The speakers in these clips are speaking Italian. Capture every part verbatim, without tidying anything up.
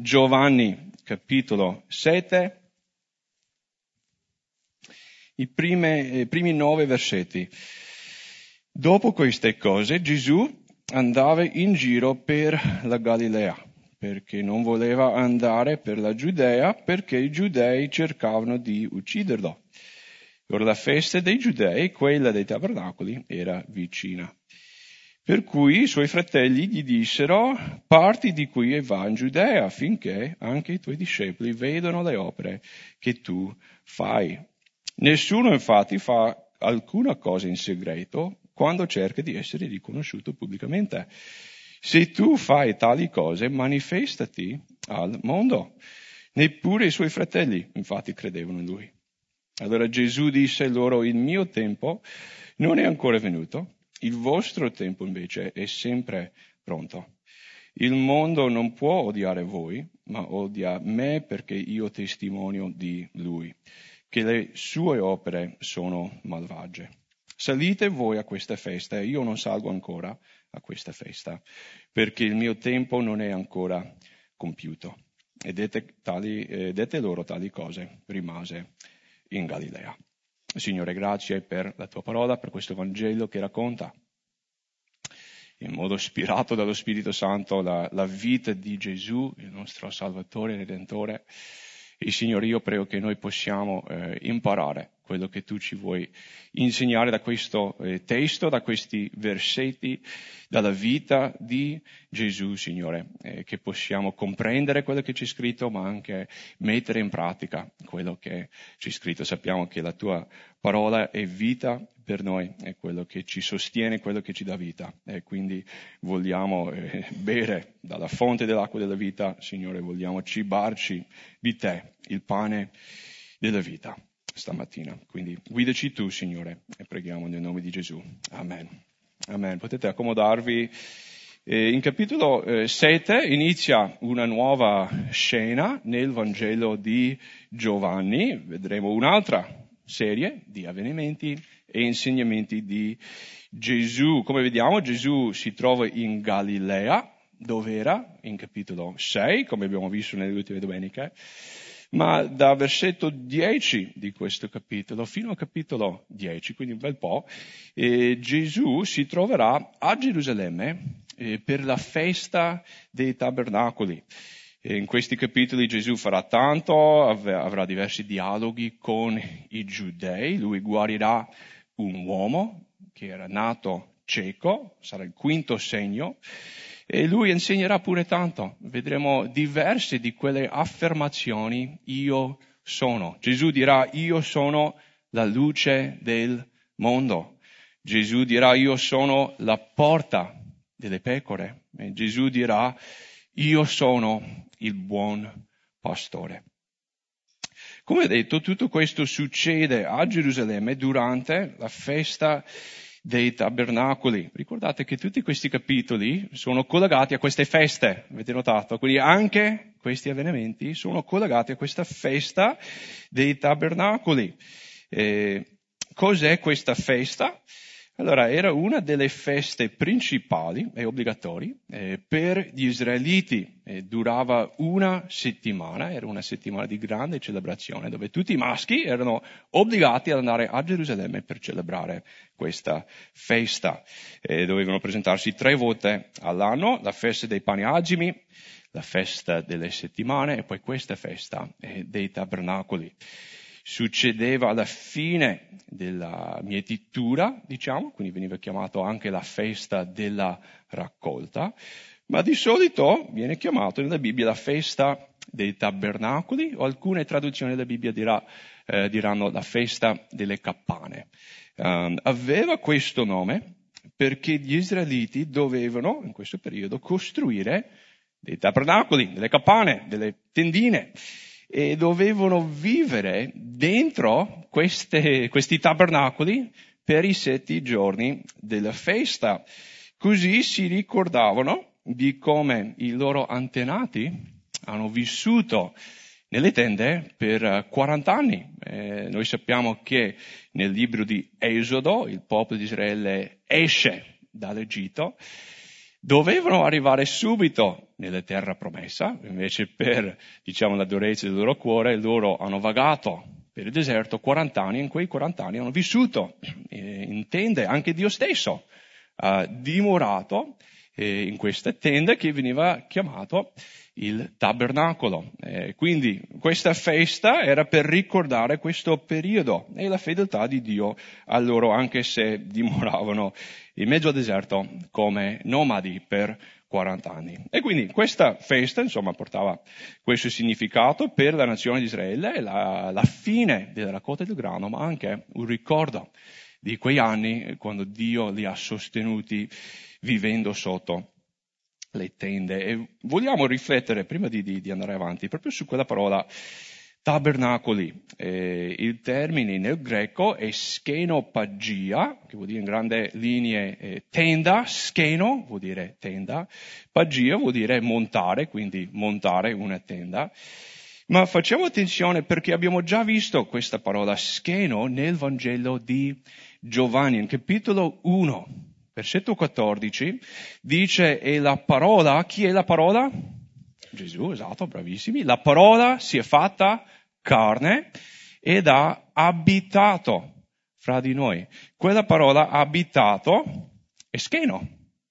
Giovanni, capitolo sette, i, prime, i primi nove versetti. Dopo queste cose Gesù andava in giro per la Galilea, perché non voleva andare per la Giudea, perché i giudei cercavano di ucciderlo. Ora la festa dei giudei, quella dei tabernacoli, era vicina. Per cui i suoi fratelli gli dissero: parti di qui e va in Giudea, affinché anche i tuoi discepoli vedano le opere che tu fai. Nessuno infatti fa alcuna cosa in segreto quando cerca di essere riconosciuto pubblicamente. Se tu fai tali cose, manifestati al mondo. Neppure i suoi fratelli, infatti, credevano in lui. Allora Gesù disse loro: il mio tempo non è ancora venuto, il vostro tempo invece è sempre pronto. Il mondo non può odiare voi, ma odia me perché io testimonio di lui, che le sue opere sono malvagie. Salite voi a questa festa e io non salgo ancora a questa festa, perché il mio tempo non è ancora compiuto. E dette, tali, eh, dette loro tali cose, rimase in Galilea. Signore, grazie per la tua parola, per questo Vangelo che racconta in modo ispirato dallo Spirito Santo la, la vita di Gesù, il nostro Salvatore e Redentore. E Signore, io prego che noi possiamo eh, imparare quello che tu ci vuoi insegnare da questo eh, testo, da questi versetti, dalla vita di Gesù, Signore, eh, che possiamo comprendere quello che c'è scritto, ma anche mettere in pratica quello che c'è scritto. Sappiamo che la tua parola è vita per noi, è quello che ci sostiene, quello che ci dà vita. E quindi vogliamo eh, bere dalla fonte dell'acqua della vita, Signore, vogliamo cibarci di te, il pane della vita, stamattina. Quindi guidaci tu, Signore, e preghiamo nel nome di Gesù. Amen. Amen. Potete accomodarvi. Eh, in capitolo eh, sette inizia una nuova scena nel Vangelo di Giovanni. Vedremo un'altra serie di avvenimenti e insegnamenti di Gesù. Come vediamo, Gesù si trova in Galilea, dove era in capitolo sei, come abbiamo visto nelle ultime domeniche, ma da versetto dieci di questo capitolo fino al capitolo dieci, quindi un bel po', eh, Gesù si troverà a Gerusalemme eh, per la festa dei tabernacoli. E in questi capitoli Gesù farà tanto, av- avrà diversi dialoghi con i giudei, lui guarirà un uomo che era nato cieco, sarà il quinto segno, e lui insegnerà pure tanto. Vedremo diverse di quelle affermazioni: io sono. Gesù dirà: io sono la luce del mondo. Gesù dirà: io sono la porta delle pecore. E Gesù dirà: io sono il buon pastore. Come detto, tutto questo succede a Gerusalemme durante la festa dei tabernacoli. Ricordate che tutti questi capitoli sono collegati a queste feste, avete notato? Quindi anche questi avvenimenti sono collegati a questa festa dei tabernacoli. Eh, cos'è questa festa? Allora, era una delle feste principali e obbligatorie eh, per gli israeliti. Eh, durava una settimana, era una settimana di grande celebrazione, dove tutti i maschi erano obbligati ad andare a Gerusalemme per celebrare questa festa. Eh, dovevano presentarsi tre volte all'anno: la festa dei pani agimi, la festa delle settimane e poi questa festa eh, dei tabernacoli. Succedeva alla fine della mietitura, diciamo, quindi veniva chiamato anche la festa della raccolta, ma di solito viene chiamato nella Bibbia la festa dei tabernacoli, o alcune traduzioni della Bibbia dirà, eh, diranno la festa delle cappane. Um, aveva questo nome perché gli israeliti dovevano, in questo periodo, costruire dei tabernacoli, delle cappane, delle tendine, e dovevano vivere dentro queste, questi tabernacoli per i sette giorni della festa. Così si ricordavano di come i loro antenati hanno vissuto nelle tende per quaranta anni. Eh, noi sappiamo che nel libro di Esodo il popolo di Israele esce dall'Egitto. dovevano arrivare subito nella terra promessa, invece per, diciamo, la durezza del loro cuore, loro hanno vagato per il deserto quaranta anni, e in quei quaranta anni hanno vissuto in tende, anche Dio stesso ha dimorato in questa tenda che veniva chiamato il tabernacolo. Eh, quindi questa festa era per ricordare questo periodo e la fedeltà di Dio a loro, anche se dimoravano in mezzo al deserto come nomadi per quaranta anni. E quindi questa festa, insomma, portava questo significato per la nazione di Israele, la, la fine della raccolta del grano, ma anche un ricordo di quei anni quando Dio li ha sostenuti vivendo sotto le tende. E vogliamo riflettere, prima di, di, di andare avanti, proprio su quella parola tabernacoli. Eh, il termine nel greco è skenopagia, che vuol dire in grandi linee eh, tenda. Skeno vuol dire tenda, pagia vuol dire montare, quindi montare una tenda. Ma facciamo attenzione perché abbiamo già visto questa parola skeno nel Vangelo di Giovanni, in capitolo uno, versetto quattordici, dice, e la parola, chi è la parola? Gesù, esatto, bravissimi. La parola si è fatta carne ed ha abitato fra di noi. Quella parola abitato è skeno.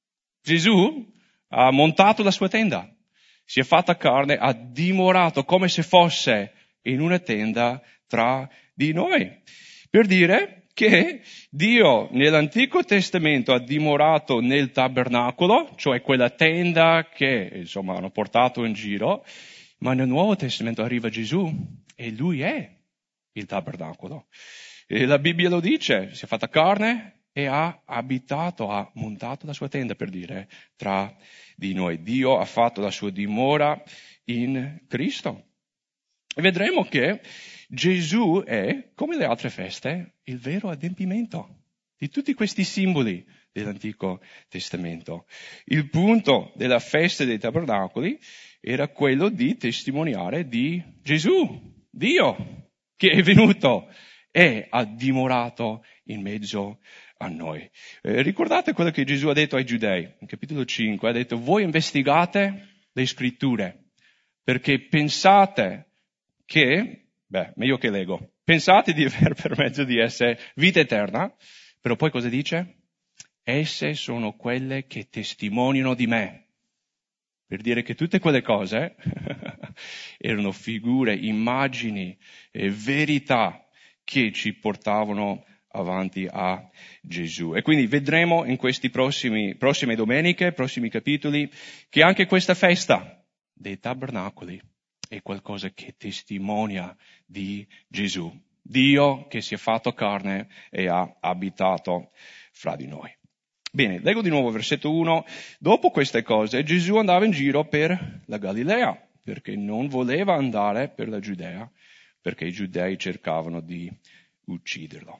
Gesù ha montato la sua tenda, si è fatta carne, ha dimorato come se fosse in una tenda tra di noi. Per dire che Dio nell'Antico Testamento ha dimorato nel tabernacolo, cioè quella tenda che insomma hanno portato in giro, ma nel Nuovo Testamento arriva Gesù e Lui è il tabernacolo. E la Bibbia lo dice, si è fatta carne e ha abitato, ha montato la sua tenda, per dire, tra di noi. Dio ha fatto la sua dimora in Cristo. E vedremo che Gesù è, come le altre feste, il vero adempimento di tutti questi simboli dell'Antico Testamento. Il punto della festa dei tabernacoli era quello di testimoniare di Gesù, Dio, che è venuto e ha dimorato in mezzo a noi. Eh, ricordate quello che Gesù ha detto ai Giudei, in capitolo cinque, ha detto, voi investigate le scritture, perché pensate che, beh, meglio che leggo, pensate di aver per mezzo di esse vita eterna, però poi cosa dice? Esse sono quelle che testimoniano di me. Per dire che tutte quelle cose erano figure, immagini, eh, verità che ci portavano avanti a Gesù. E quindi vedremo in questi prossimi, prossime domeniche, prossimi capitoli, che anche questa festa dei tabernacoli è qualcosa che testimonia di Gesù, Dio che si è fatto carne e ha abitato fra di noi. Bene, leggo di nuovo versetto uno. Dopo queste cose Gesù andava in giro per la Galilea, perché non voleva andare per la Giudea, perché i giudei cercavano di ucciderlo.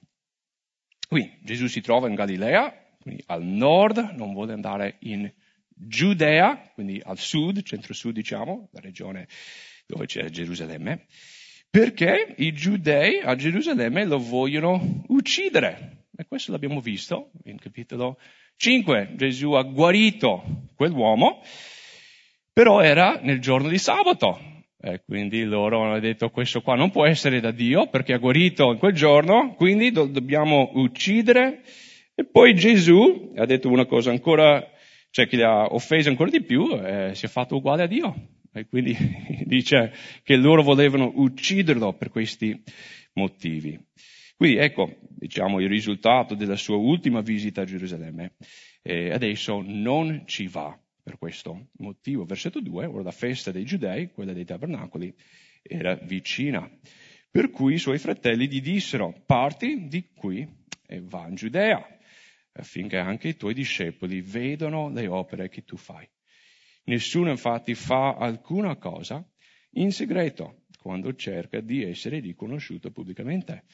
Qui Gesù si trova in Galilea, quindi al nord, non vuole andare in Giudea, quindi al sud, centro-sud diciamo, la regione dove c'è Gerusalemme, perché i giudei a Gerusalemme lo vogliono uccidere. E questo l'abbiamo visto in capitolo cinque. Gesù ha guarito quell'uomo, però era nel giorno di sabato. E quindi loro hanno detto questo qua non può essere da Dio perché ha guarito in quel giorno, quindi lo dobbiamo uccidere. E poi Gesù ha detto una cosa ancora, cioè che li ha offesi ancora di più, eh, si è fatto uguale a Dio. E quindi dice che loro volevano ucciderlo per questi motivi. Quindi ecco, diciamo, il risultato della sua ultima visita a Gerusalemme. E adesso non ci va per questo motivo. Versetto due, ora la festa dei Giudei, quella dei tabernacoli, era vicina. Per cui i suoi fratelli gli dissero, parti di qui e va in Giudea, affinché anche i tuoi discepoli vedano le opere che tu fai. Nessuno infatti fa alcuna cosa in segreto quando cerca di essere riconosciuto pubblicamente.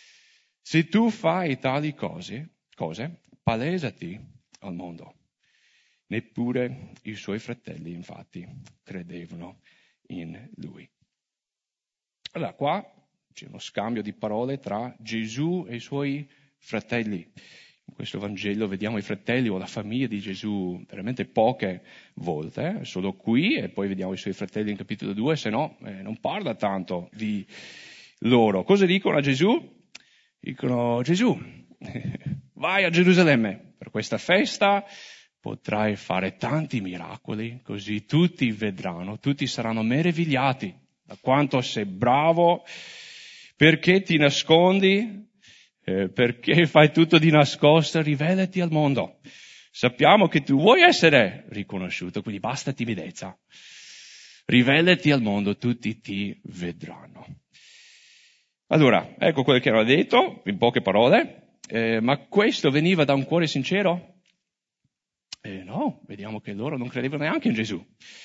Se tu fai tali cose, cose, palesati al mondo. Neppure i suoi fratelli, infatti, credevano in lui. Allora, qua c'è uno scambio di parole tra Gesù e i suoi fratelli. In questo Vangelo vediamo i fratelli o la famiglia di Gesù veramente poche volte, eh? Solo qui, e poi vediamo i suoi fratelli in capitolo due, se no eh, non parla tanto di loro. Cosa dicono a Gesù? Dicono: Gesù, vai a Gerusalemme per questa festa, potrai fare tanti miracoli, così tutti vedranno, tutti saranno meravigliati da quanto sei bravo. Perché ti nascondi? Eh, perché fai tutto di nascosto? Rivelati al mondo. Sappiamo che tu vuoi essere riconosciuto, quindi basta timidezza. Rivelati al mondo, tutti ti vedranno. Allora, ecco quello che era detto, in poche parole, eh, ma questo veniva da un cuore sincero? Eh, no, vediamo che loro non credevano neanche in Gesù.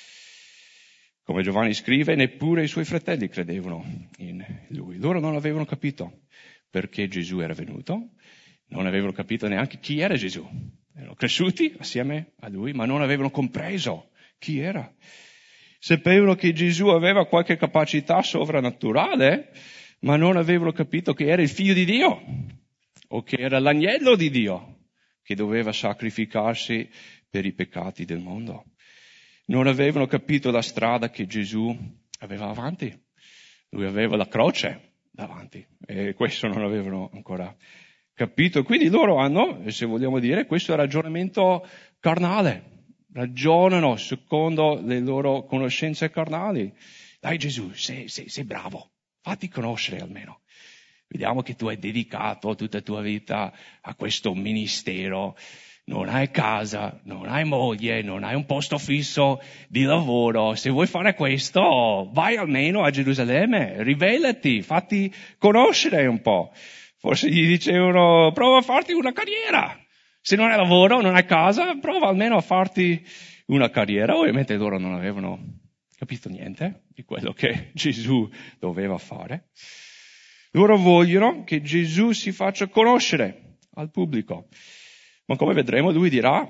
Come Giovanni scrive, neppure i suoi fratelli credevano in lui. Loro non avevano capito perché Gesù era venuto, non avevano capito neanche chi era Gesù. Erano cresciuti assieme a lui, ma non avevano compreso chi era. Sapevano che Gesù aveva qualche capacità sovrannaturale, ma non avevano capito che era il figlio di Dio, o che era l'agnello di Dio, che doveva sacrificarsi per i peccati del mondo. Non avevano capito la strada che Gesù aveva avanti. Lui aveva la croce davanti, e questo non avevano ancora capito. Quindi loro hanno, se vogliamo dire, questo ragionamento carnale. Ragionano secondo le loro conoscenze carnali. Dai Gesù, sei, sei, sei bravo, fatti conoscere almeno. Vediamo che tu hai dedicato tutta la tua vita a questo ministero. Non hai casa, non hai moglie, non hai un posto fisso di lavoro. Se vuoi fare questo, vai almeno a Gerusalemme, rivelati, fatti conoscere un po'. Forse gli dicevano: prova a farti una carriera. Se non hai lavoro, non hai casa, prova almeno a farti una carriera. Ovviamente loro non avevano capito niente di quello che Gesù doveva fare. Loro vogliono che Gesù si faccia conoscere al pubblico. Ma come vedremo, lui dirà: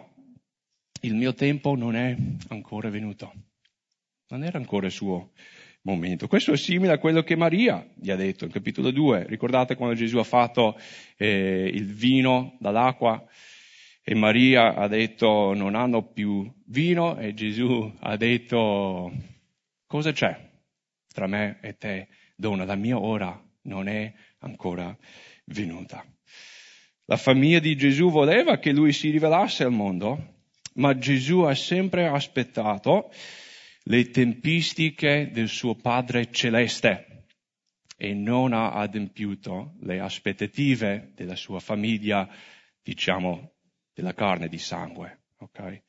il mio tempo non è ancora venuto. Non era ancora il suo momento. Questo è simile a quello che Maria gli ha detto in capitolo due. Ricordate quando Gesù ha fatto eh, il vino dall'acqua e Maria ha detto: non hanno più vino, e Gesù ha detto: cosa c'è tra me e te, donna? La mia ora non è ancora venuta. La famiglia di Gesù voleva che lui si rivelasse al mondo, ma Gesù ha sempre aspettato le tempistiche del suo Padre Celeste e non ha adempiuto le aspettative della sua famiglia, diciamo, della carne e di sangue. Okay?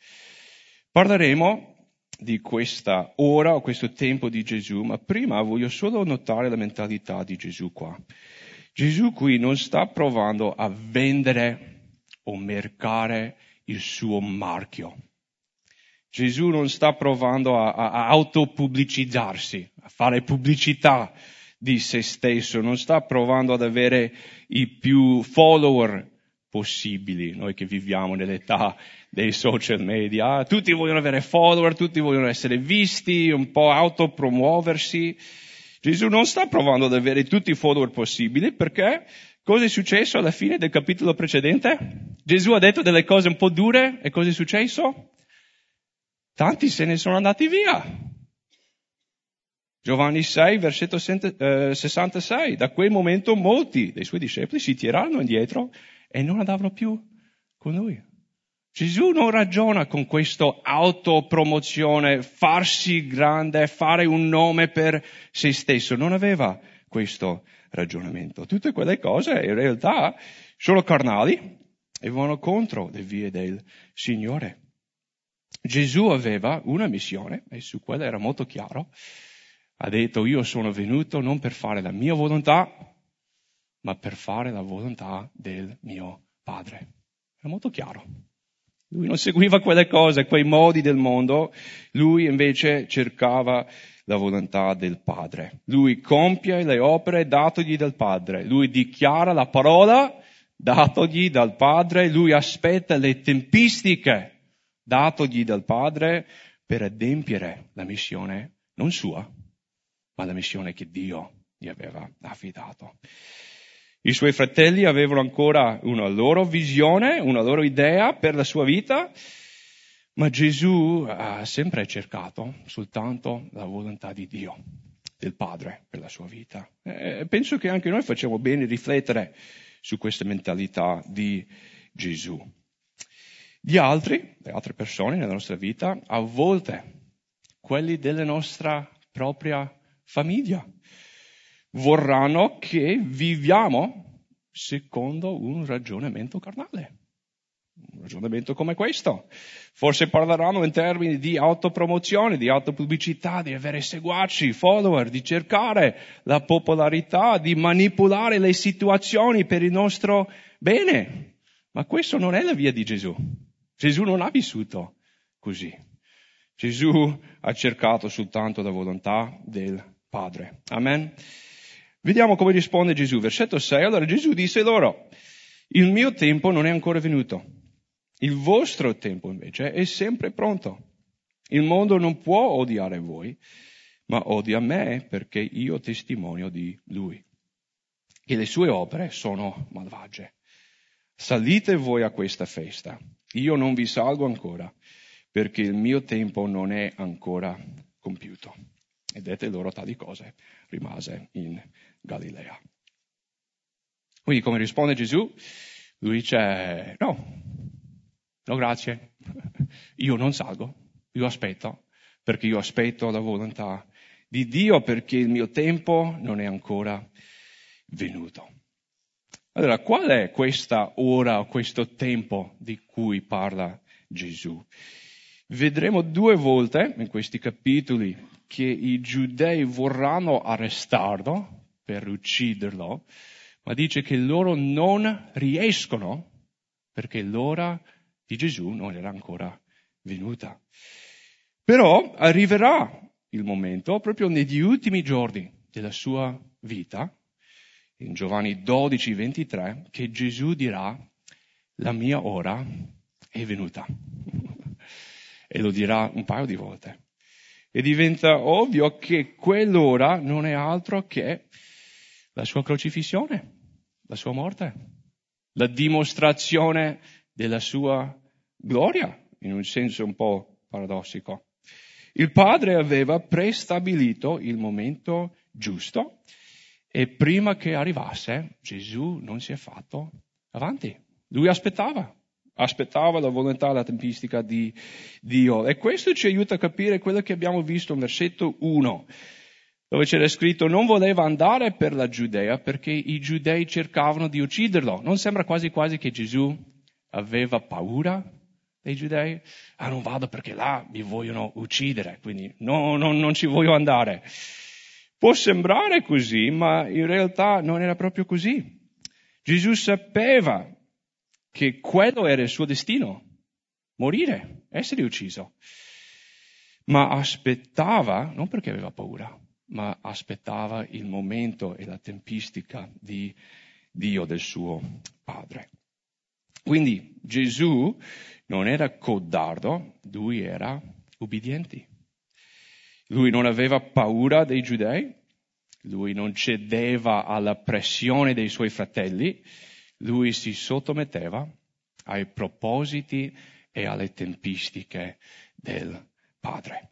Parleremo di questa ora o questo tempo di Gesù, ma prima voglio solo notare la mentalità di Gesù qua. Gesù qui non sta provando a vendere o mercare il suo marchio. Gesù non sta provando a, a, a autopubblicizzarsi, a fare pubblicità di se stesso, non sta provando ad avere i più follower possibili. Noi che viviamo nell'età dei social media, tutti vogliono avere follower, tutti vogliono essere visti, un po' autopromuoversi. Gesù non sta provando ad avere tutti i follower possibili, perché cosa è successo alla fine del capitolo precedente? Gesù ha detto delle cose un po' dure, e cosa è successo? Tanti se ne sono andati via. Giovanni sei, versetto sessantasei. Da quel momento molti dei suoi discepoli si tirarono indietro e non andavano più con lui. Gesù non ragiona con questo autopromozione, farsi grande, fare un nome per se stesso. Non aveva questo ragionamento. Tutte quelle cose in realtà sono carnali e vanno contro le vie del Signore. Gesù aveva una missione e su quella era molto chiaro. Ha detto: io sono venuto non per fare la mia volontà, ma per fare la volontà del mio Padre. Era molto chiaro. Lui non seguiva quelle cose, quei modi del mondo, lui invece cercava la volontà del Padre. Lui compie le opere datogli dal Padre, lui dichiara la parola datogli dal Padre, lui aspetta le tempistiche datogli dal Padre per adempiere la missione, non sua, ma la missione che Dio gli aveva affidato. I suoi fratelli avevano ancora una loro visione, una loro idea per la sua vita, ma Gesù ha sempre cercato soltanto la volontà di Dio, del Padre per la sua vita. E penso che anche noi facciamo bene riflettere su questa mentalità di Gesù. Gli altri, le altre persone nella nostra vita, a volte, quelli della nostra propria famiglia, vorranno che viviamo secondo un ragionamento carnale. Un ragionamento come questo. Forse parleranno in termini di autopromozione, di autopubblicità, di avere seguaci, follower, di cercare la popolarità, di manipolare le situazioni per il nostro bene. Ma questo non è la via di Gesù. Gesù non ha vissuto così. Gesù ha cercato soltanto la volontà del Padre. Amen. Vediamo come risponde Gesù. Versetto sei. Allora Gesù disse loro: il mio tempo non è ancora venuto. Il vostro tempo invece è sempre pronto. Il mondo non può odiare voi, ma odia me perché io testimonio di lui. E le sue opere sono malvagie. Salite voi a questa festa. Io non vi salgo ancora, perché il mio tempo non è ancora compiuto. E dette loro tali cose, rimase in Galilea. Quindi come risponde Gesù? Lui dice: no, no grazie, io non salgo, io aspetto, perché io aspetto la volontà di Dio, perché il mio tempo non è ancora venuto. Allora, qual è questa ora, questo tempo di cui parla Gesù? Vedremo due volte in questi capitoli che i giudei vorranno arrestarlo per ucciderlo, ma dice che loro non riescono perché l'ora di Gesù non era ancora venuta. Però arriverà il momento, proprio negli ultimi giorni della sua vita, in Giovanni dodici ventitré, che Gesù dirà: la mia ora è venuta. E lo dirà un paio di volte. E diventa ovvio che quell'ora non è altro che la sua crocifissione, la sua morte, la dimostrazione della sua gloria, in un senso un po' paradossico. Il Padre aveva prestabilito il momento giusto e prima che arrivasse Gesù non si è fatto avanti. Lui aspettava. Aspettava la volontà, la tempistica di Dio. E questo ci aiuta a capire quello che abbiamo visto in versetto uno, dove c'era scritto: non voleva andare per la Giudea perché i giudei cercavano di ucciderlo. Non sembra quasi quasi che Gesù aveva paura dei giudei? Ah, non vado perché là mi vogliono uccidere, quindi no, no, non ci voglio andare. Può sembrare così, ma in realtà non era proprio così. Gesù sapeva che quello era il suo destino, morire, essere ucciso. Ma aspettava, non perché aveva paura, ma aspettava il momento e la tempistica di Dio, del suo Padre. Quindi Gesù non era codardo, lui era ubbidiente. Lui non aveva paura dei giudei, lui non cedeva alla pressione dei suoi fratelli, lui si sottometteva ai propositi e alle tempistiche del Padre.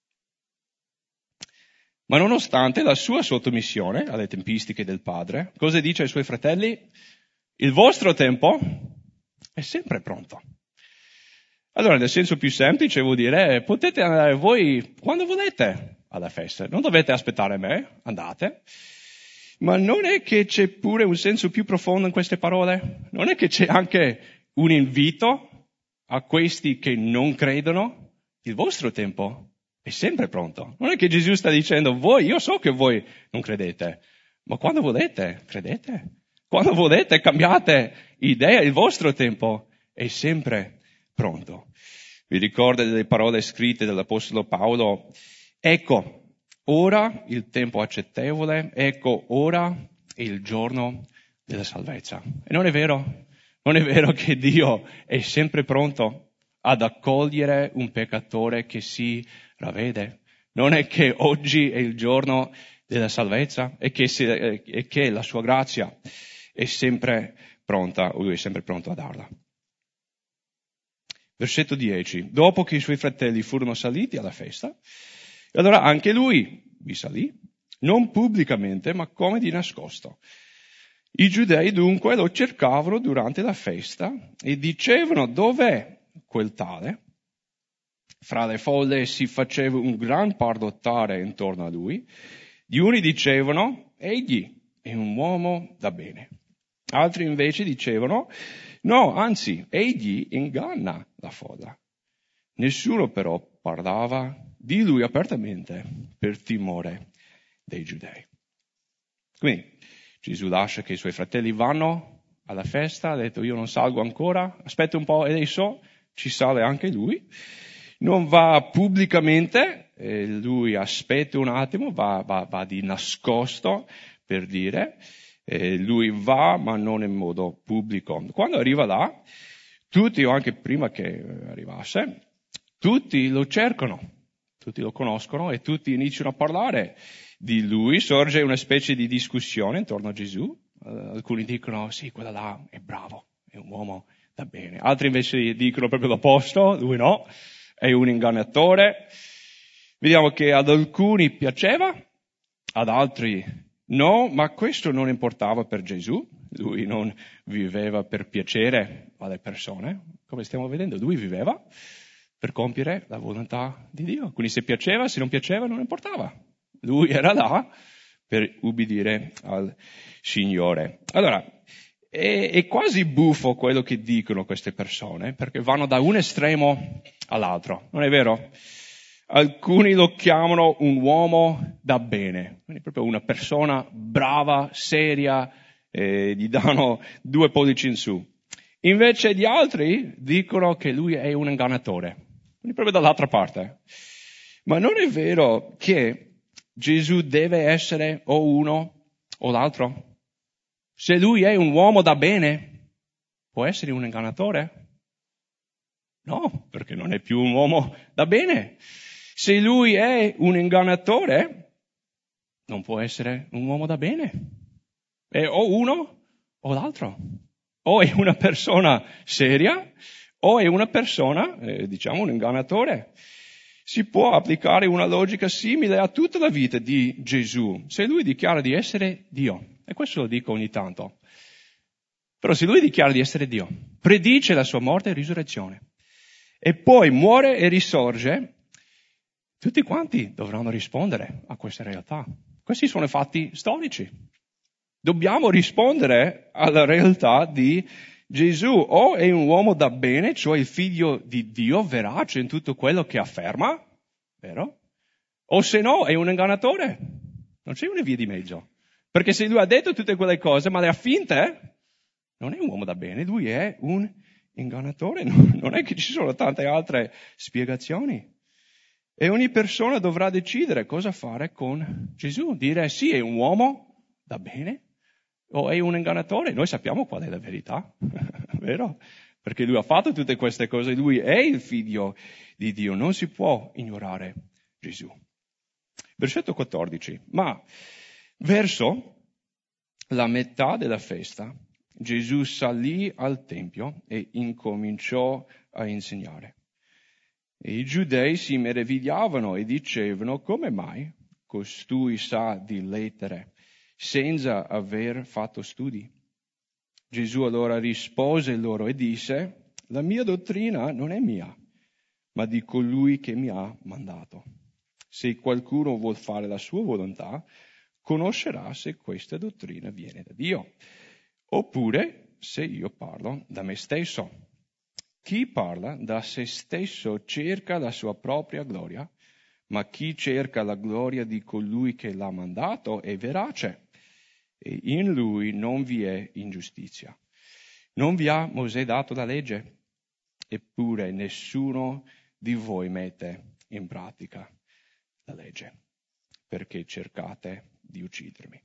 Ma nonostante la sua sottomissione alle tempistiche del Padre, cosa dice ai suoi fratelli? Il vostro tempo è sempre pronto. Allora, nel senso più semplice vuol dire, potete andare voi quando volete alla festa, non dovete aspettare me, andate. Ma non è che c'è pure un senso più profondo in queste parole? Non è che c'è anche un invito a questi che non credono? Il vostro tempo è sempre pronto. Non è che Gesù sta dicendo: voi, io so che voi non credete, ma quando volete, credete. Quando volete, cambiate idea, il vostro tempo è sempre pronto. Vi ricordo delle parole scritte dall'Apostolo Paolo? Ecco, ora il tempo accettevole, ecco, ora è il giorno della salvezza. E non è vero? Non è vero che Dio è sempre pronto ad accogliere un peccatore che si ravvede? Non è che oggi è il giorno della salvezza e che, si, e che la sua grazia è sempre pronta, o lui è sempre pronto a darla. Versetto dieci. Dopo che i suoi fratelli furono saliti alla festa, allora anche lui vi salì, non pubblicamente, ma come di nascosto. I giudei dunque lo cercavano durante la festa e dicevano: dov'è quel tale? Fra le folle si faceva un gran parlottare intorno a lui. Gli uni dicevano: egli è un uomo da bene. Altri invece dicevano: no, anzi, egli inganna la folla. Nessuno però parlava di lui apertamente per timore dei giudei. Quindi Gesù lascia che i suoi fratelli vanno alla festa, ha detto: io non salgo ancora, aspetta un po' e adesso ci sale anche lui. Non va pubblicamente, eh, lui aspetta un attimo, va, va, va di nascosto, per dire, eh, lui va ma non in modo pubblico. Quando arriva là, tutti, o anche prima che arrivasse, tutti lo cercano, tutti lo conoscono e tutti iniziano a parlare di lui. Sorge una specie di discussione intorno a Gesù. Uh, alcuni dicono: sì, quello là è bravo, è un uomo da bene. Altri invece dicono proprio l'opposto: lui no, è un ingannatore. Vediamo che ad alcuni piaceva, ad altri no, ma questo non importava per Gesù. Lui non viveva per piacere alle persone, come stiamo vedendo. Lui viveva per compiere la volontà di Dio. Quindi se piaceva, se non piaceva, non importava. Lui era là per ubbidire al Signore. Allora, è, è quasi buffo quello che dicono queste persone, perché vanno da un estremo all'altro, non è vero? Alcuni lo chiamano un uomo da bene, quindi proprio una persona brava, seria, eh, gli danno due pollici in su. Invece gli altri dicono che lui è un ingannatore, quindi proprio dall'altra parte. Ma non è vero che Gesù deve essere o uno o l'altro. Se lui è un uomo da bene, può essere un ingannatore? No, perché non è più un uomo da bene. Se lui è un ingannatore, non può essere un uomo da bene. È o uno o l'altro. O è una persona seria o è una persona, eh, diciamo, un ingannatore. Si può applicare una logica simile a tutta la vita di Gesù. Se lui dichiara di essere Dio, e questo lo dico ogni tanto, però se lui dichiara di essere Dio, predice la sua morte e risurrezione, e poi muore e risorge, tutti quanti dovranno rispondere a questa realtà. Questi sono fatti storici. Dobbiamo rispondere alla realtà di Gesù. O è un uomo da bene, cioè il figlio di Dio, verace in tutto quello che afferma, vero? O se no è un ingannatore. Non c'è una via di mezzo. Perché se lui ha detto tutte quelle cose, ma le ha finte, non è un uomo da bene, lui è un ingannatore. Non è che ci sono tante altre spiegazioni. E ogni persona dovrà decidere cosa fare con Gesù. Dire sì, è un uomo da bene o è un ingannatore. Noi sappiamo qual è la verità, vero? Perché lui ha fatto tutte queste cose, lui è il figlio di Dio, non si può ignorare Gesù. Versetto quattordici. Ma verso la metà della festa, Gesù salì al Tempio e incominciò a insegnare. E i giudei si meravigliavano e dicevano: come mai costui sa di lettere senza aver fatto studi? Gesù allora rispose loro e disse: la mia dottrina non è mia, ma di colui che mi ha mandato. Se qualcuno vuol fare la sua volontà, conoscerà se questa dottrina viene da Dio, oppure se io parlo da me stesso. Chi parla da se stesso cerca la sua propria gloria, ma chi cerca la gloria di colui che l'ha mandato è verace, e in lui non vi è ingiustizia. Non vi ha Mosè dato la legge? Eppure nessuno di voi mette in pratica la legge, perché cercate di uccidermi.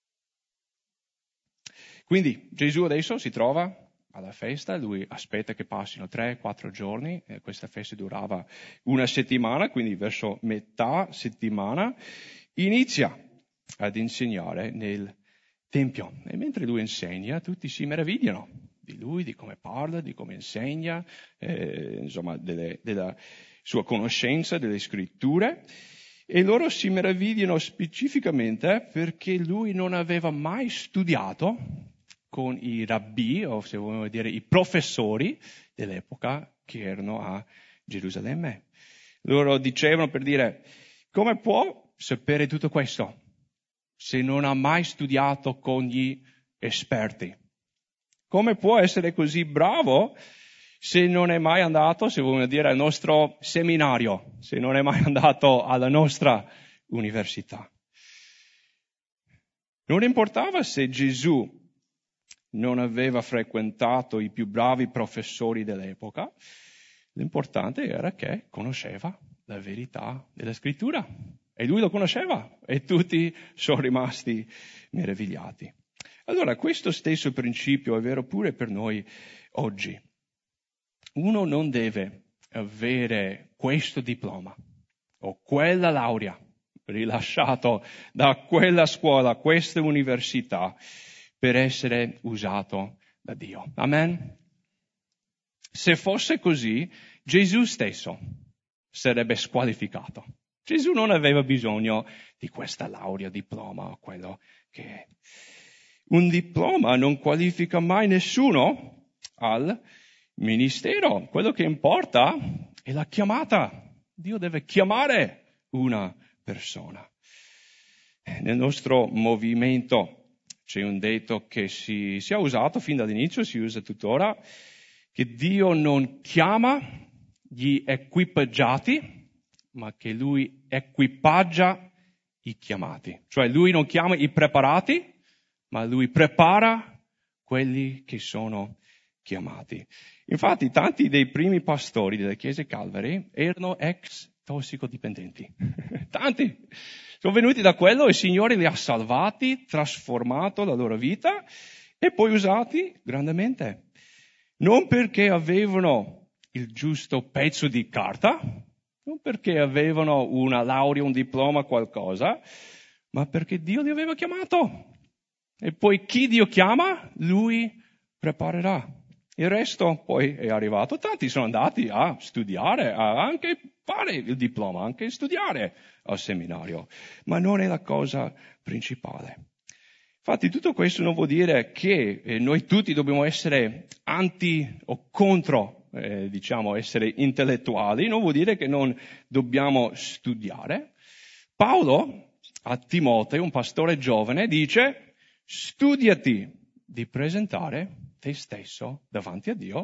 Quindi Gesù adesso si trova alla festa, lui aspetta che passino tre, quattro giorni, eh, questa festa durava una settimana, quindi verso metà settimana inizia ad insegnare nel tempio. E mentre lui insegna, tutti si meravigliano di lui, di come parla, di come insegna, eh, insomma, delle, della sua conoscenza delle scritture. E loro si meravigliano specificamente perché lui non aveva mai studiato con i rabbi, o se vogliamo dire i professori dell'epoca che erano a Gerusalemme. Loro dicevano per dire, come può sapere tutto questo se non ha mai studiato con gli esperti? Come può essere così bravo se non è mai andato, se vogliamo dire, al nostro seminario, se non è mai andato alla nostra università? Non importava se Gesù non aveva frequentato i più bravi professori dell'epoca, l'importante era che conosceva la verità della scrittura. E lui lo conosceva e tutti sono rimasti meravigliati. Allora, questo stesso principio è vero pure per noi oggi. Uno non deve avere questo diploma o quella laurea rilasciato da quella scuola, questa università, per essere usato da Dio. Amen? Se fosse così, Gesù stesso sarebbe squalificato. Gesù non aveva bisogno di questa laurea, diploma o quello che è. Un diploma non qualifica mai nessuno al ministero. Quello che importa è la chiamata. Dio deve chiamare una persona. Nel nostro movimento c'è un detto che si, si è usato fin dall'inizio, si usa tuttora, che Dio non chiama gli equipaggiati, ma che Lui equipaggia i chiamati. Cioè Lui non chiama i preparati, ma Lui prepara quelli che sono chiamati. Infatti tanti dei primi pastori delle chiese Calvary erano ex tossicodipendenti. Tanti! Sono venuti da quello e il Signore li ha salvati, trasformato la loro vita e poi usati grandemente. Non perché avevano il giusto pezzo di carta, non perché avevano una laurea, un diploma, qualcosa, ma perché Dio li aveva chiamato. E poi chi Dio chiama, Lui preparerà. Il resto poi è arrivato. Tanti sono andati a studiare, a anche fare il diploma, anche studiare al seminario, ma non è la cosa principale. Infatti tutto questo non vuol dire che eh, noi tutti dobbiamo essere anti o contro, eh, diciamo, essere intellettuali, non vuol dire che non dobbiamo studiare. Paolo a Timoteo, un pastore giovane, dice: studiati di presentare te stesso davanti a Dio,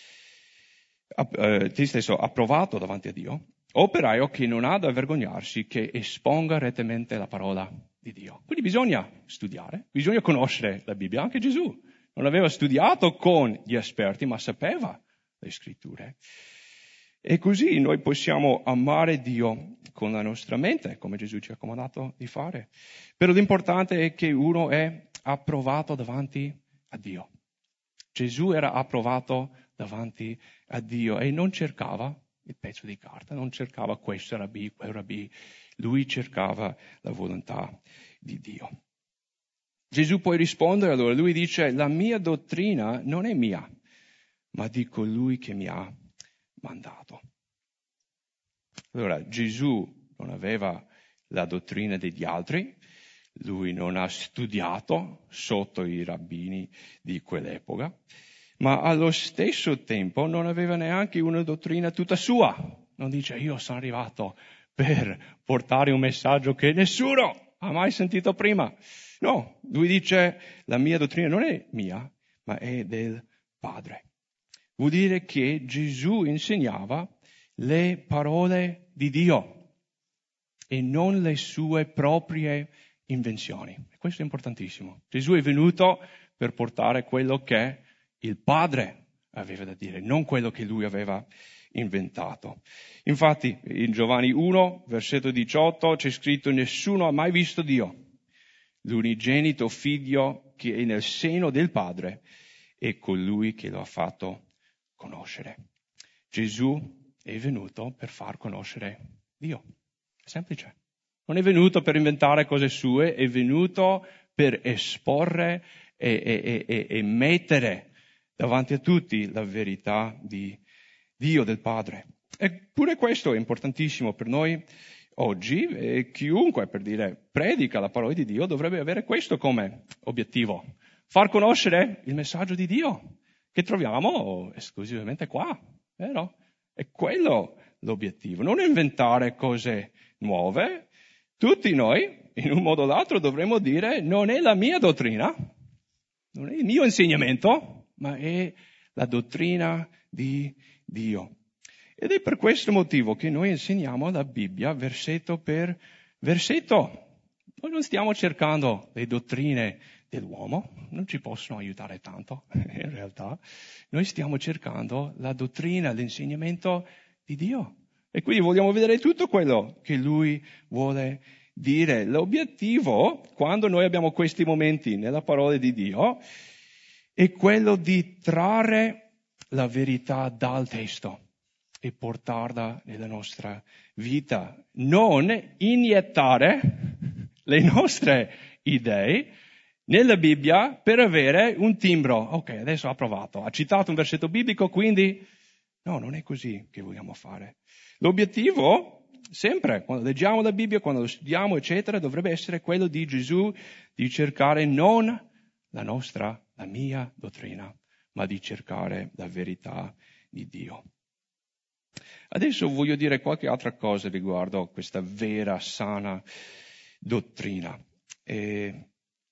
eh, te stesso approvato davanti a Dio, operaio che non ha da vergognarsi, che esponga rettamente la parola di Dio. Quindi bisogna studiare, bisogna conoscere la Bibbia. Anche Gesù non aveva studiato con gli esperti, ma sapeva le scritture. E così noi possiamo amare Dio con la nostra mente, come Gesù ci ha comandato di fare. Però l'importante è che uno è approvato davanti a Dio. Gesù era approvato davanti a Dio e non cercava il pezzo di carta, non cercava questo rabbì, quel rabbì. Lui cercava la volontà di Dio. Gesù poi risponde, allora lui dice: la mia dottrina non è mia, ma di colui che mi ha mandato. Allora Gesù non aveva la dottrina degli altri, lui non ha studiato sotto i rabbini di quell'epoca, ma allo stesso tempo non aveva neanche una dottrina tutta sua. Non dice: io sono arrivato per portare un messaggio che nessuno ha mai sentito prima. No, lui dice: la mia dottrina non è mia, ma è del Padre. Vuol dire che Gesù insegnava le parole di Dio e non le sue proprie invenzioni. Questo è importantissimo. Gesù è venuto per portare quello che il Padre aveva da dire, non quello che lui aveva inventato. Infatti in Giovanni uno, versetto diciotto, c'è scritto: nessuno ha mai visto Dio. L'unigenito figlio che è nel seno del Padre è colui che lo ha fatto conoscere. Gesù è venuto per far conoscere Dio. È semplice. Non è venuto per inventare cose sue, è venuto per esporre e, e, e, e mettere davanti a tutti la verità di Dio, del Padre. Eppure questo è importantissimo per noi oggi, e chiunque, per dire, predica la parola di Dio dovrebbe avere questo come obiettivo: far conoscere il messaggio di Dio, che troviamo esclusivamente qua, vero? È quello l'obiettivo, non inventare cose nuove. Tutti noi, in un modo o l'altro, dovremmo dire: non è la mia dottrina, non è il mio insegnamento, ma è la dottrina di Dio. Ed è per questo motivo che noi insegniamo la Bibbia versetto per versetto. Noi non stiamo cercando le dottrine dell'uomo, non ci possono aiutare tanto, in realtà. Noi stiamo cercando la dottrina, l'insegnamento di Dio. E quindi vogliamo vedere tutto quello che Lui vuole dire. L'obiettivo, quando noi abbiamo questi momenti nella parola di Dio, è quello di trarre la verità dal testo e portarla nella nostra vita. Non iniettare le nostre idee nella Bibbia per avere un timbro. Ok, adesso ha approvato, ha citato un versetto biblico, quindi no, non è così che vogliamo fare. L'obiettivo, sempre, quando leggiamo la Bibbia, quando lo studiamo, eccetera, dovrebbe essere quello di Gesù, di cercare non la nostra, la mia dottrina, ma di cercare la verità di Dio. Adesso voglio dire qualche altra cosa riguardo questa vera, sana dottrina. E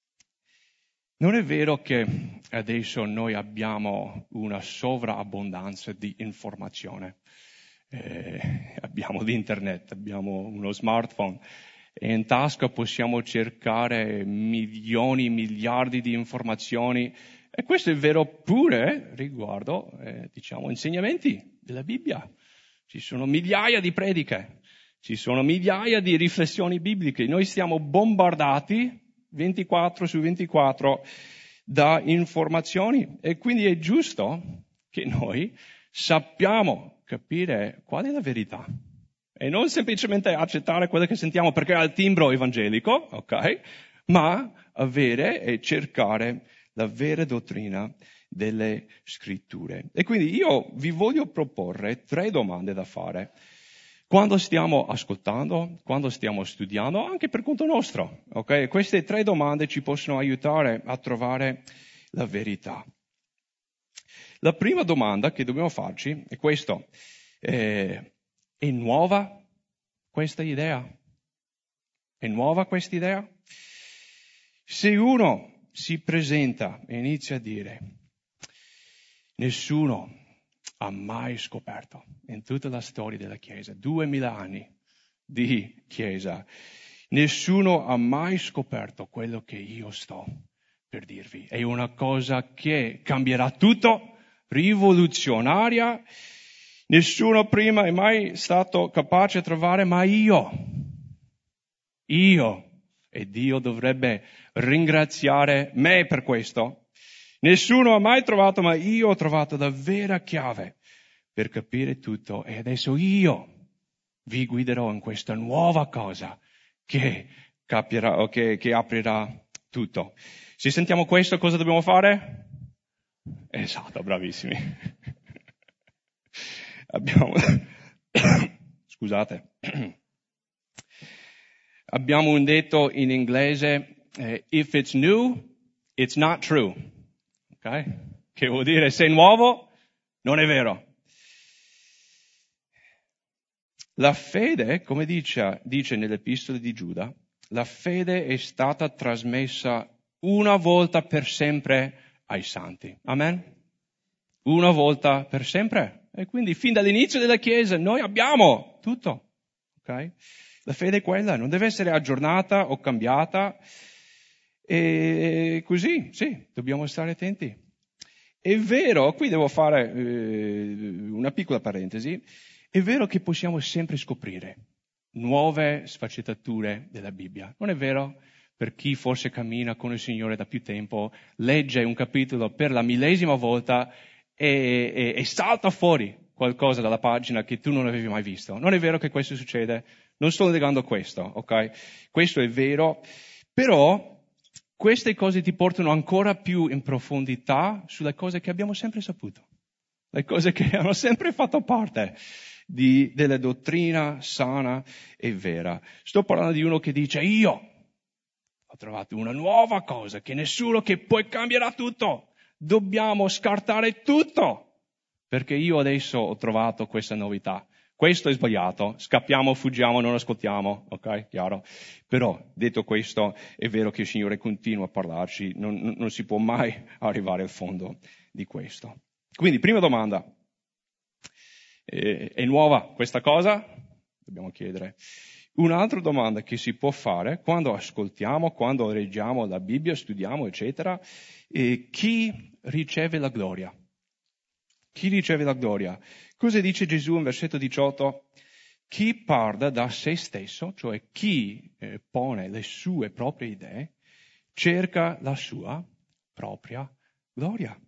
non è vero che adesso noi abbiamo una sovrabbondanza di informazione. Eh, abbiamo l'internet, abbiamo uno smartphone e in tasca possiamo cercare milioni, miliardi di informazioni. E questo è vero pure riguardo, eh, diciamo, insegnamenti della Bibbia. Ci sono migliaia di prediche, ci sono migliaia di riflessioni bibliche. Noi siamo bombardati ventiquattro su ventiquattro da informazioni e quindi è giusto che noi sappiamo capire qual è la verità e non semplicemente accettare quello che sentiamo perché ha il timbro evangelico, ok? Ma avere e cercare la vera dottrina delle scritture. E quindi io vi voglio proporre tre domande da fare quando stiamo ascoltando, quando stiamo studiando, anche per conto nostro. Ok? Queste tre domande ci possono aiutare a trovare la verità. La prima domanda che dobbiamo farci è questa. Eh, è nuova questa idea? È nuova questa idea? Se uno si presenta e inizia a dire: nessuno ha mai scoperto in tutta la storia della Chiesa, duemila anni di Chiesa, nessuno ha mai scoperto quello che io sto per dirvi. È una cosa che cambierà tutto, rivoluzionaria. Nessuno prima è mai stato capace di trovare, ma io, io, e Dio dovrebbe ringraziare me per questo. Nessuno ha mai trovato, ma io ho trovato la vera chiave per capire tutto e adesso io vi guiderò in questa nuova cosa che capirà o che, che aprirà tutto. Se sentiamo questo, cosa dobbiamo fare? Esatto, bravissimi. Abbiamo, scusate, abbiamo un detto in inglese, eh, if it's new, it's not true. Ok? Che vuol dire se è nuovo, non è vero. La fede, come dice, dice nell'epistola di Giuda, la fede è stata trasmessa una volta per sempre ai santi. Amen? Una volta per sempre. E quindi fin dall'inizio della Chiesa noi abbiamo tutto. Ok? La fede è quella, non deve essere aggiornata o cambiata. E così, sì, dobbiamo stare attenti. È vero, qui devo fare eh, una piccola parentesi, è vero che possiamo sempre scoprire nuove sfaccettature della Bibbia. Non è vero? Per chi forse cammina con il Signore da più tempo, legge un capitolo per la millesima volta e, e, e salta fuori qualcosa dalla pagina che tu non avevi mai visto. Non è vero che questo succede? Non sto negando questo, ok? Questo è vero, però queste cose ti portano ancora più in profondità sulle cose che abbiamo sempre saputo, le cose che hanno sempre fatto parte di, della dottrina sana e vera. Sto parlando di uno che dice: io ho trovato una nuova cosa, che nessuno, che poi cambierà tutto. Dobbiamo scartare tutto, perché io adesso ho trovato questa novità. Questo è sbagliato, scappiamo, fuggiamo, non ascoltiamo, ok? Chiaro? Però, detto questo, è vero che il Signore continua a parlarci, non, non si può mai arrivare al fondo di questo. Quindi, prima domanda. È, è nuova questa cosa? Dobbiamo chiedere. Un'altra domanda che si può fare quando ascoltiamo, quando leggiamo la Bibbia, studiamo, eccetera, è: chi riceve la gloria? Chi riceve la gloria? Cosa dice Gesù in versetto diciotto? Chi parla da se stesso, cioè chi eh, pone le sue proprie idee, cerca la sua propria gloria.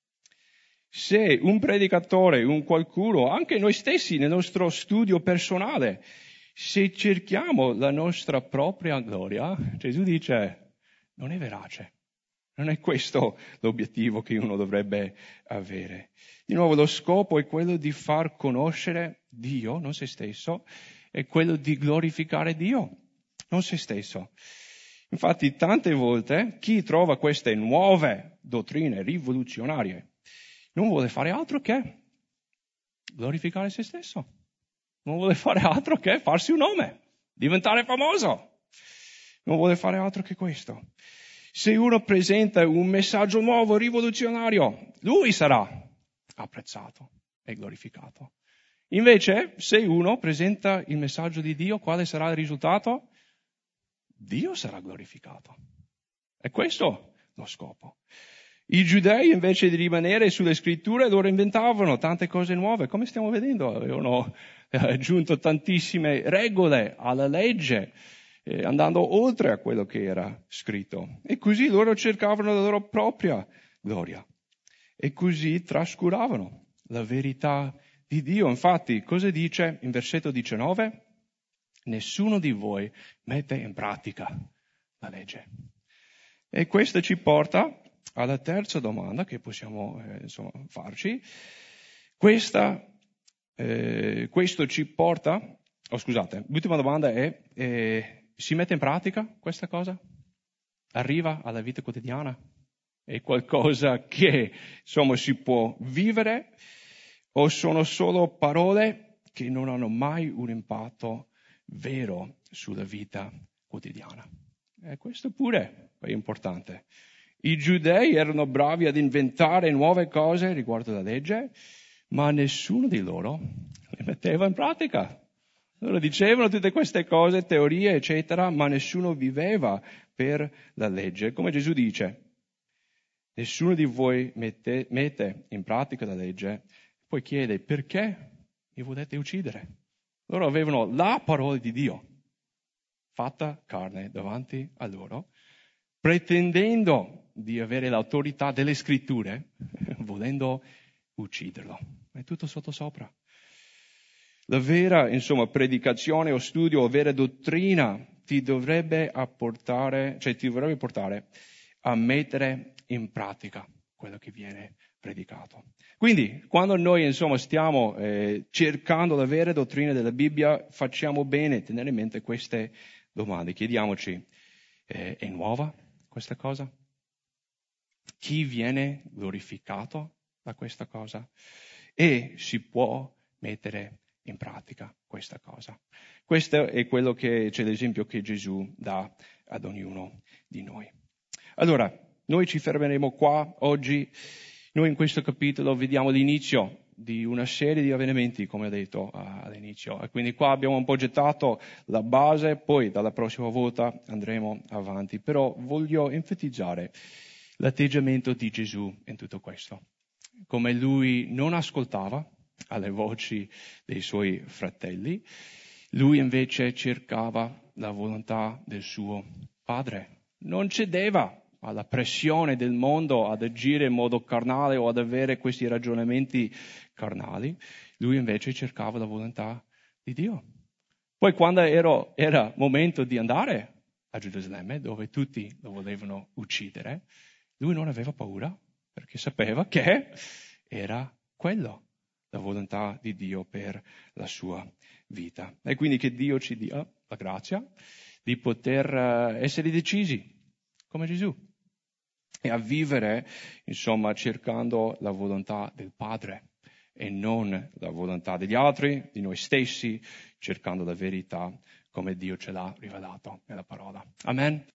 Se un predicatore, un qualcuno, anche noi stessi nel nostro studio personale, se cerchiamo la nostra propria gloria, Gesù dice: non è verace. Non è questo l'obiettivo che uno dovrebbe avere. Di nuovo, lo scopo è quello di far conoscere Dio, non se stesso, è quello di glorificare Dio, non se stesso. Infatti, tante volte chi trova queste nuove dottrine rivoluzionarie non vuole fare altro che glorificare se stesso. Non vuole fare altro che farsi un nome, diventare famoso. Non vuole fare altro che questo. Se uno presenta un messaggio nuovo, rivoluzionario, lui sarà apprezzato e glorificato. Invece, se uno presenta il messaggio di Dio, quale sarà il risultato? Dio sarà glorificato. E questo è lo scopo. I giudei, invece di rimanere sulle scritture, loro inventavano tante cose nuove. Come stiamo vedendo, avevano aggiunto tantissime regole alla legge, Eh, andando oltre a quello che era scritto. E così loro cercavano la loro propria gloria. E così trascuravano la verità di Dio. Infatti, cosa dice in versetto diciannove? Nessuno di voi mette in pratica la legge. E questo ci porta alla terza domanda che possiamo eh, insomma, farci. Questa, eh, questo ci porta... Oh, scusate, l'ultima domanda è... Eh, si mette in pratica questa cosa? Arriva alla vita quotidiana? È qualcosa che, insomma, si può vivere? O sono solo parole che non hanno mai un impatto vero sulla vita quotidiana? E questo pure è importante. I giudei erano bravi ad inventare nuove cose riguardo la legge, ma nessuno di loro le metteva in pratica. Loro dicevano tutte queste cose, teorie, eccetera, ma nessuno viveva per la legge. Come Gesù dice, nessuno di voi mette, mette in pratica la legge, poi chiede: perché mi volete uccidere? Loro avevano la parola di Dio fatta carne davanti a loro, pretendendo di avere l'autorità delle scritture, volendo ucciderlo. È tutto sottosopra. La vera, insomma, predicazione o studio o vera dottrina ti dovrebbe apportare, cioè ti dovrebbe portare a mettere in pratica quello che viene predicato. Quindi, quando noi, insomma, stiamo eh, cercando la vera dottrina della Bibbia, facciamo bene a tenere in mente queste domande. Chiediamoci, eh, è nuova questa cosa? Chi viene glorificato da questa cosa? E si può mettere in pratica questa cosa. Questo è quello che c'è l'esempio che Gesù dà ad ognuno di noi. Allora, noi ci fermeremo qua oggi. Noi in questo capitolo vediamo l'inizio di una serie di avvenimenti, come ho detto uh, all'inizio. E quindi qua abbiamo un po' gettato la base, poi dalla prossima volta andremo avanti. Però voglio enfatizzare l'atteggiamento di Gesù in tutto questo. Come lui non ascoltava alle voci dei suoi fratelli, lui invece cercava la volontà del suo padre. Non cedeva alla pressione del mondo ad agire in modo carnale o ad avere questi ragionamenti carnali. Lui invece cercava la volontà di Dio. Poi quando era, era momento di andare a Gerusalemme, dove tutti lo volevano uccidere, lui non aveva paura, perché sapeva che era quello, la volontà di Dio per la sua vita. E quindi che Dio ci dia la grazia di poter essere decisi, come Gesù, e a vivere, insomma, cercando la volontà del Padre e non la volontà degli altri, di noi stessi, cercando la verità come Dio ce l'ha rivelato nella parola. Amen.